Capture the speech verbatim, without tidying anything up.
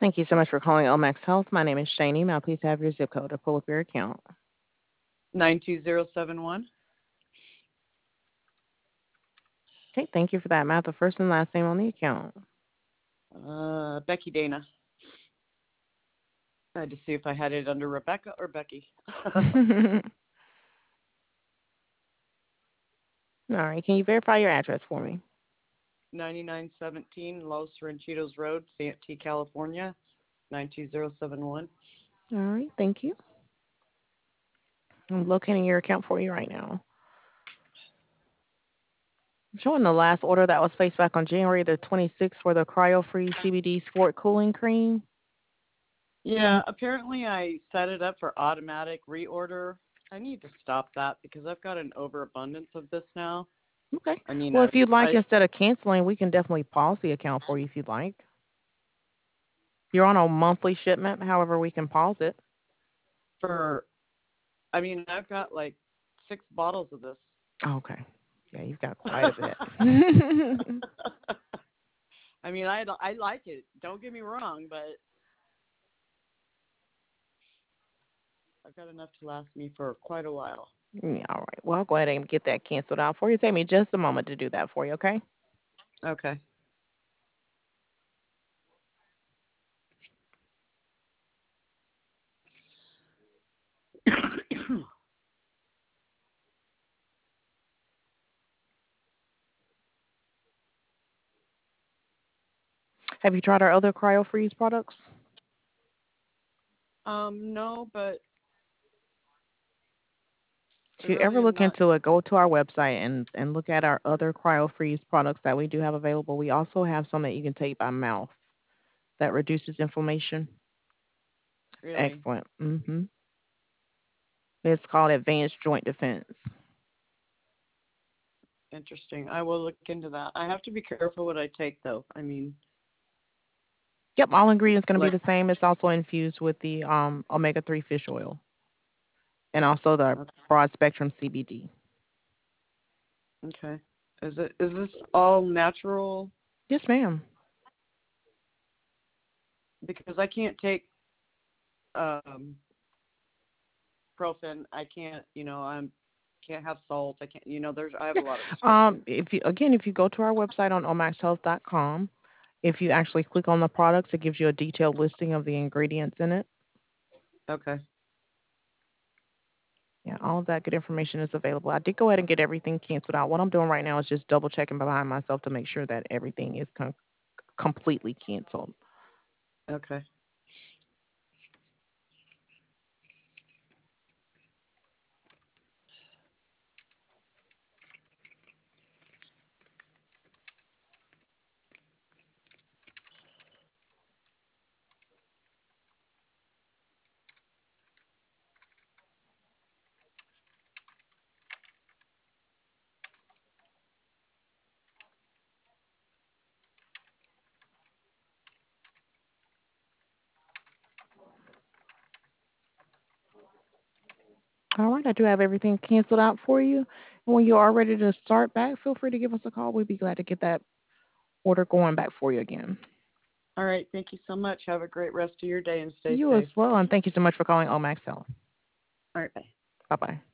Thank you so much for calling Omax Health. My name is Shani. Now, please have your zip code to pull up your account. nine two zero seven one. Okay, thank you for that, Matt. The first and last name on the account. Uh, Becky Dana. I had to see if I had it under Rebecca or Becky. All right, can you verify your address for me? ninety-nine seventeen Los Ranchitos Road, Santee, California, nine two zero seven one. All right, thank you. I'm locating your account for you right now. I'm showing the last order that was placed back on January the twenty-sixth for the cryo-free C B D Sport Cooling Cream. Yeah, apparently I set it up for automatic reorder. I need to stop that because I've got an overabundance of this now. Okay. I mean, Well, I, if you'd like, I instead of canceling, we can definitely pause the account for you if you'd like. You're on a monthly shipment, however, we can pause it. for, I mean, I've got like six bottles of this. Okay. Yeah, you've got quite a bit. I mean, I I like it. Don't get me wrong, but I've got enough to last me for quite a while. Yeah, all right. Well, I'll go ahead and get that canceled out for you. Take me just a moment to do that for you, okay? Okay. Have you tried our other cryo freeze products? um, no, but I If you really ever am look not. into it, go to our website and, and look at our other cryo freeze products that we do have available. We also have some that you can take by mouth that reduces inflammation. Really Excellent. Mhm. It's called Advanced Joint Defense. interesting. I will look into that. I have to be careful what I take, though. I mean, Yep, all ingredients going to like, be the same. It's also infused with the um, omega three fish oil and also the broad spectrum C B D. okay, is it is this all natural? Yes, ma'am. Because I can't take um, Profen. I can't, you know, I'm can't have salt. I can't, you know, there's I have Yeah. a lot of restrictions. Um, if you again, if you go to our website on omax health dot com, if you actually click on the products, it gives you a detailed listing of the ingredients in it. Okay. Yeah, all of that good information is available. I did go ahead and get everything canceled out. What I'm doing right now is just double checking behind myself to make sure that everything is com- completely canceled. Okay. All right, I do have everything canceled out for you. And when you are ready to start back, feel free to give us a call. We'd be glad to get that order going back for you again. All right. Thank you so much. Have a great rest of your day and stay You as safe. well, and thank you so much for calling Omax Health. All right. Bye. Bye bye.